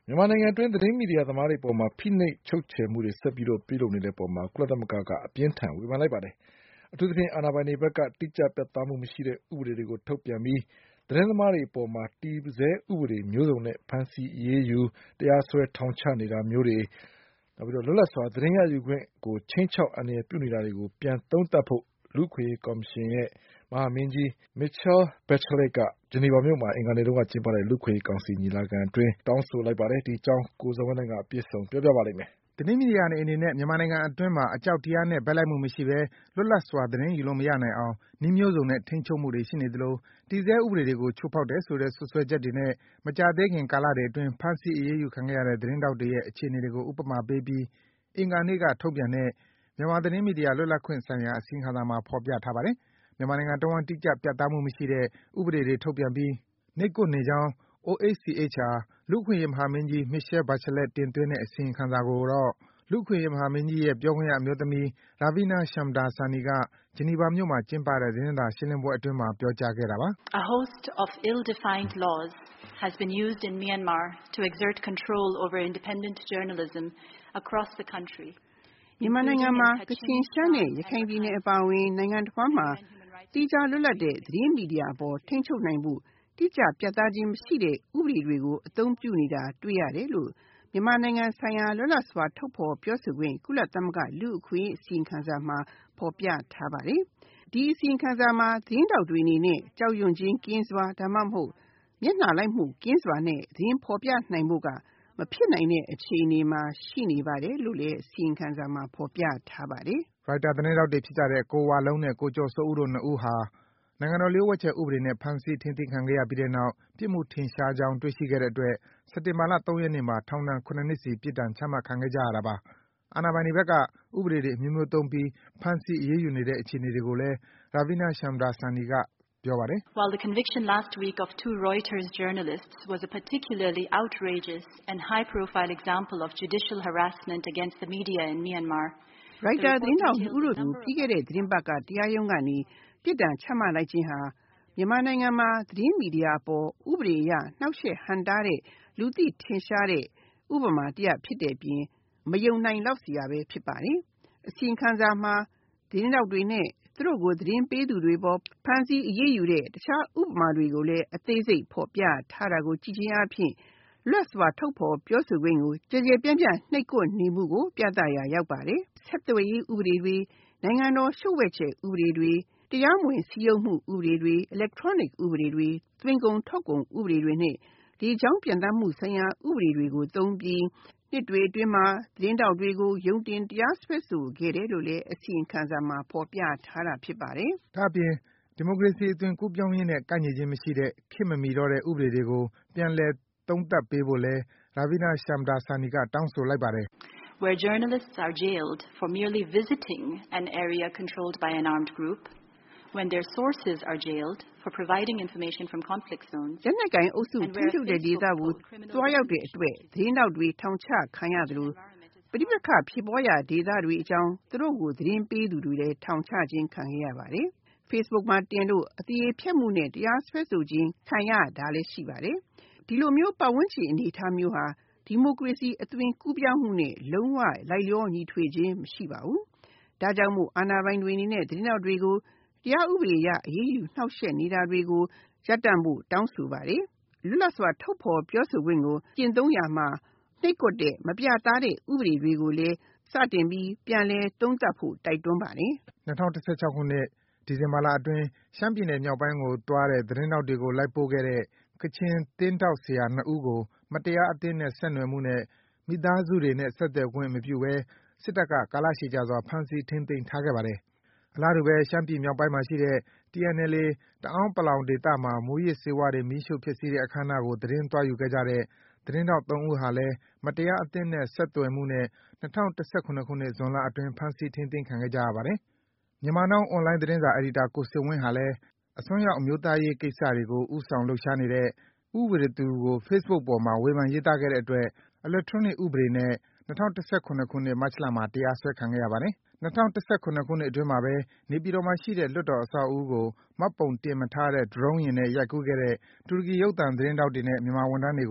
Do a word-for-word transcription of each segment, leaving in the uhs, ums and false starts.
မြန်မာနိုင်ငံအတွင်းသတင်းမီဒီယာသမားတွေအပေါ်ဖိနှိပ်ချုပ်ချယ်မှုတွေဆက်ပြီးပြုလုပ်နေတဲ့အပေါ်ကုလသမဂ္ဂကအပြင်းထန်ဝေဖန်လိုက်ပါတယ်။အထူးသဖြင့်အာဏာပိုင်တွေဘက်ကတိကျပြတ်သားမှုမရှိတဲ့ဥပဒေတွေကိုထုတ်ပြန်ပြီးသတင်းသမားတွေအပေါ်တည်ဆဲဥပဒေမျိုးစုံနဲ့ဖမ်းဆီးအရေးယူတရားစွဲထောင်ချနေတာမျိုးတွေလွတ်လပ်စွာသတင်းရယူခွင့်ကိုခြိမ်းခြောက်အန္တရာယ်ပြုနေတာတွေကိုပြန်သုံးသပ်ဖို့လူ့အခွင့်အရေးကော်မရှင်ရဲ့မဟာမင်းကြီး Michelle Bachelet ကဂျနီဗာမြို့မှာအင်္ဂါနေ့ကကျင်းပတဲ့လူ့အခွင့်အရေးကောင်စီညီလာခံအတွင်းတောင်းဆိုလိုက်ပါတယ်။ဒီအကြောင်းကိုဇော်ဝင်းလှိုင်ကအပြည့်အစုံပြောပြပါလိမ့်မယ်။သတင်းမီဒီယာတွေအနေနဲ့မြန်မာနိုင်ငံအတွင်းမှာအကြောက်တရားနဲ့ဘက်လိုက်မှုမရှိဘဲလွတ်လပ်စွာသတင်းယူလို့မရနိုင်အောင်နည်းမျိုးစုံနဲ့ထိန်းချုပ်မှုတွေရှိနေသလိုတည်ဆဲဥပဒေတွေကိုချိုးဖောက်တယ်ဆိုတဲ့စွပ်စွဲချက်တွေနဲ့မကြာသေးခင်ကာလတွေအတွင်းဖမ်းဆီးအရေးယူခံခဲ့ရတဲ့သတင်းထောက်တွေရဲ့အခြေအနေတွေကိုဥပမာပေးပြီးအင်္ဂါနေ့ကထုတ်ပြန်တဲ့မြန်မာသတင်းမီဒီယာလွတ်လပ်ခွင့်ဆိုင်ရာအစီရင်ခံစာမှာဖော်ပြထားပါတယ်။မြန်မာနိုင်ငံတဝန်းတိကျပြတ်သားမှုမရှိတဲ့ဥပဒေတွေထုတ်ပြန်ပြီးနှိပ်ကွပ်နေကြောင်း အို အိတ် စီ အိတ် ဟာလူ့အခွင့်အရေးမဟာမင်းကြီး Michelle Bachelet တင်သွင်းတဲ့အစီရင်ခံစာကိုတော့လူ့အခွင့်အရေးမဟာမင်းကြီးရဲ့ပြောခွင့်ရအမျိုးသမီး Ravina Shamdasani ကဂျနီဗာမြို့မှာကျင်းပတဲ့သတင်းစာရှင်းလင်းပွဲအတွင်းပြောကြားခဲ့တာပါ။ A host of ill-defined laws has been used in Myanmar to exert control over independent journalism across the country. မြန်မာနိုင်ငံမှာကချင်ရှမ်းနဲ့ရခိုင်ပြည်နယ်အပါအဝင်နိုင်ငံတစ်ဝန်းမှာတိကျလွတ်လပ်တဲ့သတင်းမီဒီယာအပေါ်ထိန်းချုပ်နိုင်ဖို့တိကျပြတ်သားခြင်းမရှိတဲ့ဥပဒေတွေကိုအသုံးပြုနေတာတွေ့ရတယ်လို့မြန်မာနိုင်ငံဆိုင်ရာလွတ်လပ်စွာထုတ်ဖော်ပြောဆိုခွင့်ကုလသမဂ္ဂလူ့အခွင့်အရေးအစီရင်ခံစာမှာဖော်ပြထားပါတယ်။ဒီအစီရင်ခံစာမှာသတင်းတောက်တွေအနေနဲ့ကြောက်ရွံ့ခြင်းကင်းစွာဒါမှမဟုတ်မျက်နှာလိုက်မှုကင်းစွာနဲ့သတင်းဖော်ပြနိုင်ဖို့ကမဖြစ်နိုင်တဲ့အခြေအနေမှာရှိနေပါတယ်လို့လည်းအစီရင်ခံစာမှာဖော်ပြထားပါတယ်။ Reuters သတင်းထောက်တွေဖြစ်ကြတဲ့ကိုဝလုံးနဲ့ကိုကျော်စိုးဦးတို့နှစ်ဦးဟာနိုင်ငံတော်လျှို့ဝှက်ချက်ဥပဒေနဲ့ဖမ်းဆီးထိန်းသိမ်းခံခဲ့ရပြီးတဲ့နောက်ပြစ်မှုထင်ရှားကြောင်းတွေ့ရှိခဲ့တဲ့အတွက်စက်တင်ဘာလ ၃ ရက်နေ့မှာထောင်ဒဏ် ၇ နှစ်စီပြစ်ဒဏ်ချမှတ်ခံခဲ့ကြရတာပါ။အာဏာပိုင်တွေဘက်ကဥပဒေတွေအမျိုးမျိုးသုံးပြီးဖမ်းဆီးအရေးယူနေတဲ့အခြေအနေတွေကိုလည်း Ravina Shamdasani ကပြောပါတယ်။ While the conviction last week of two Reuters journalists was a particularly outrageous and high-profile example of judicial harassment against the media in Myanmar, Reuters သတင်းထောက်နှစ်ဦးတို့ကိုပြီးခဲ့တဲ့သတင်းပတ်ကတရားရုံးကနေပြစ်ဒဏ်ချမှတ်လိုက်ခြင်းဟာမြန်မာနိုင်ငံမှာသတင်းမီဒီယာအပေါ်ဥပဒေအရနှောက်ယှက်ဟန့်တားတဲ့လူသိထင်ရှားတဲ့ဥပမာတရပ်ဖြစ်တဲ့အပြင်မယုံနိုင်လောက်စရာပဲဖြစ်ပါတယ်။အစီရင်ခံစာမှာသတင်းထောက်တွေနဲ့သူတို့ကိုသတင်းပေးသူတွေပေါ်ဖမ်းဆီးအရေးယူတဲ့တခြားဥပမာတွေကိုလည်းအသေးစိတ်ဖော်ပြထားတာကိုကြည့်ခြင်းအပြင်လွတ်စွာထုတ်ဖော်ပြောဆိုခွင့်ကိုကြည်ကြဲပြန့်ပြန့်နှိပ်ကွပ်နေမှုကိုပြသရာရောက်ပါတယ်။ဆက်သွယ်ရေးဥပဒေတွေနိုင်ငံတော်လျှို့ဝှက်ချက်ဥပဒေတွေတရားမဝင်စည်းရုံးမှုဥပဒေတွေ electronic ဥပဒေတွေသွင်းကုန်ထုတ်ကုန်ဥပဒေတွေနဲ့လေကြောင်းပြန်တမ်းမှုဆိုင်ရာဥပဒေတွေကိုသုံးပြီးနှစ်တွေအတွင်းမှာသတင်းတောက်တွေကိုရုံးတင်တရားစွဲဆိုခဲ့တယ်လို့လည်းအစီရင်ခံစာမှာဖော်ပြထားတာဖြစ်ပါတယ်။ဒါ့အပြင်ဒီမိုကရေစီအသွင်ကူးပြောင်းရေးနဲ့ကိုက်ညီခြင်းမရှိတဲ့ခေတ်မမီတော့တဲ့ဥပဒေတွေကိုပြန်လည်သုံးသပ်ပေးဖို့လည်း Ravina Shamdasani ကတောင်းဆိုလိုက်ပါတယ်။ Where journalists are jailed for merely visiting an area controlled by an armed group, when their sources are jailed for providing information from conflict zones, လက်နက်ကိုင်အုပ်စုထိန်းချုပ်တဲ့ဒေသကိုသွားရောက်တဲ့အတွက်သတင်းတောက်တွေထောင်ချခံရသလိုပဋိပက္ခဖြစ်ပွားရာဒေသတွေအကြောင်းသူတို့ကိုသတင်းပေးသူတွေလည်းထောင်ချခြင်းခံရပါတယ်။ Facebook မှာတင်လို့အသရေဖျက်မှုနဲ့တရားစွဲဆိုခြင်းခံရတာလည်းရှိပါတယ်။ဒီလိုမျိုးပတ်ဝန်းကျင်အနေအထားမျိုးဟာဒီမိုကရေစီအသွင်ကူးပြောင်းမှုနဲ့လုံးဝလိုက်လျောညီထွေခြင်းမရှိပါဘူး။ဒါကြောင့်မို့အာဏာပိုင်တွေအနေနဲ့သတင်းတောက်တွေကိုတရားဥပဒေအရအရေးယူနှောက်ယှက်နေတာတွေကိုရပ်တန့်ဖို့တောင်းဆိုပါတယ်။လွတ်လပ်စွာထုတ်ဖော်ပြောဆိုခွင့်ကိုကျင့်သုံးရာမှာနှိပ်ကွပ်တဲ့မပြတ်သားတဲ့ဥပဒေတွေကိုလည်းစတင်ပြီးပြန်လည်သုံးသပ်ဖို့တိုက်တွန်းပါတယ်။၂၀၁၆ခုနှစ်ဒီဇင်ဘာလအတွင်းရှမ်းပြည်နယ်မြောက်ပိုင်းကိုသွားတဲ့သတင်းထောက်တွေကိုလိုက်ပို့ခဲ့တဲ့ကချင်သင်းထောက်ဆရာနှစ်ဦးကိုမတရားအသင်းနဲ့ဆက်နွယ်မှုနဲ့မိသားစုတွေနဲ့ဆက်သွယ်ခွင့်မပြုဘဲစစ်တပ်ကကာလရှည်ကြာစွာဖမ်းဆီးထိန်းသိမ်းထားခဲ့ပါတယ်။အလားတူပဲရှမ်းပြည်မြောက်ပိုင်းမှာရှိတဲ့ T N L A တအာင်းပလောင်ဒေသမှာမူးယစ်ဆေးဝါးတွေမီးရှို့ဖျက်ဆီးတဲ့အခမ်းအနားကိုသတင်းသွားယူခဲ့ကြတဲ့သတင်းထောက်သုံးဦးဟာလည်းမတရားအသင်းနဲ့ဆက်သွယ်မှုနဲ့၂၀၁၇ခုနှစ်ဇွန်လအတွင်းဖမ်းဆီးထိန်းသိမ်းခံခဲ့ကြရပါတယ်။ Myanmar Now အွန်လိုင်းသတင်းစာအယ်ဒီတာကိုစစ်ဝင်းဟာလည်းအစွန်းရောက်အမျိုးသားရေးကိစ္စတွေကိုဦးဆောင်လှုပ်ရှားနေတဲ့ဦးဝီရသူကို Facebook ပေါ်မှာဝေဖန်ရေးသားခဲ့တဲ့အတွက် Electronic ဥပဒေနဲ့၂၀၁၇ခုနှစ်မတ်လမှာတရားစွဲခံခဲ့ရပါတယ်။၂၀၁၇ခုနှစ်အတွင်းမှာပဲနေပြည်တော်မှာရှိတဲ့လွှတ်တော်အဆောက်အဦးကိုမှတ်ပုံတင်မထားတဲ့ Drone ယာဉ်နဲ့ရိုက်ကူးခဲ့တဲ့တူရကီရုပ်သံသတင်းထောက်တွေနဲ့မြန်မာဝန်ထမ်းတွေကို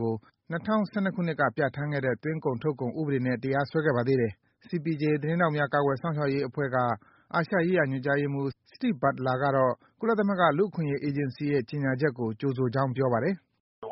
၂၀၁၂ ခုနှစ်က ပြဌာန်းခဲ့တဲ့ သွင်းကုန်ထုတ်ကုန်ဥပဒေနဲ့ တရားစွဲခဲ့ပါသေးတယ်။ C P J သတင်းထောက်များ ကာကွယ်စောင့်ရှောက်ရေးအဖွဲ့က အာရှရေးရာညွှန်ကြားရေးမှူး Steve Butler ကတော့ ကုလသမဂ္ဂ လူ့အခွင့်အရေးအေဂျင်စီရဲ့ ကြေညာချက်ကို ကြိုဆိုကြောင်း ပြောပါတယ်။ “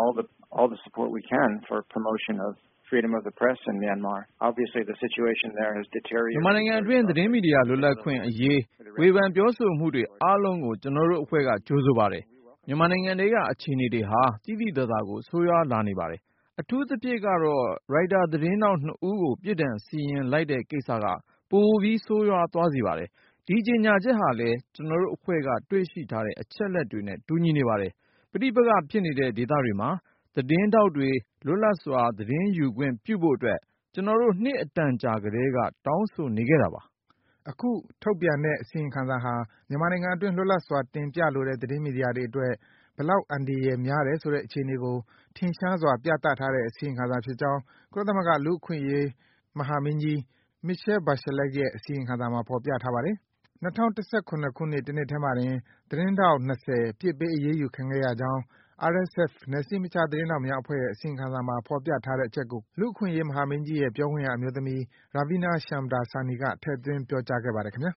မြန်မာနိုင်ငံအတွင်း သတင်းမီဒီယာလွတ်လပ်ခွင့်အရေး ဝေဖန်ပြောဆိုမှုတွေအားလုံးကို ကျနော်တို့အဖွဲ့က ကြိုဆိုပါတယ်။ မြန်မာနိုင်ငံထဲက အခြေအနေတွေဟာ သိသိသာသာကို ဆိုးရွားလာနေပါတယ်။ အထူးသဖြင့်ကတော့ ရိုက်တာသတင်းထောက်နှစ်ဦးကို ပြစ်ဒဏ်စီရင်လိုက်တဲ့ကိစ္စက ပိုပြီး ဆိုးရွားသွားစေပါတယ်။ ဒီကြေညာချက်ဟာလည်း ကျနော်တို့အဖွဲ့က တွေ့ရှိထားတဲ့ အချက်အလက်တွေနဲ့ တူညီနေပါတယ်။ ပဋိပက္ခဖြစ်နေတဲ့ဒေသတွေမှာ သတင်းထောက်တွေ လွတ်လပ်စွာ သတင်းယူခွင့်ပြုဖို့အတွက် ကျနော်တို့ နှစ်အတန်ကြာကတည်းက တောင်းဆိုနေခဲ့တာပါ။ ” အခုထုတ်ပြန်တဲ့ အစီရင်ခံစာဟာ မြန်မာနိုင်ငံအတွင်း လွတ်လပ်စွာ တင်ပြလိုတဲ့ သတင်းမီဒီယာတွေအတွက် ဘယ်လောက် အန္တရာယ်များတယ်ဆိုတဲ့ အခြေအနေကို ထင်ရှားစွာ ပြသထားတဲ့ အစီရင်ခံစာဖြစ်ကြောင်း ကုလသမဂ္ဂ လူ့အခွင့်အရေး မဟာမင်းကြီး Michelle Bachelet ရဲ့ အစီရင်ခံစာမှာ ဖော်ပြထားပါတယ်။ ၂၀၁၇ ခုနှစ် တနှစ်ထဲမှာတင် သတင်းထောက် ၂၀ အပြစ်ပေး အရေးယူခံခဲ့ရကြောင်း R S F နယ်စည်းမခြား သတင်းထောက်များအဖွဲ့ရဲ့ အစီရင်ခံစာမှာ ဖော်ပြထားတဲ့အချက်ကို လူ့အခွင့်အရေး မဟာမင်းကြီးရဲ့ ပြောခွင့်ရအမျိုးသမီး Ravina Shamdasani က ထည့်သွင်း ပြောကြားခဲ့ပါတယ် ခင်ဗျာ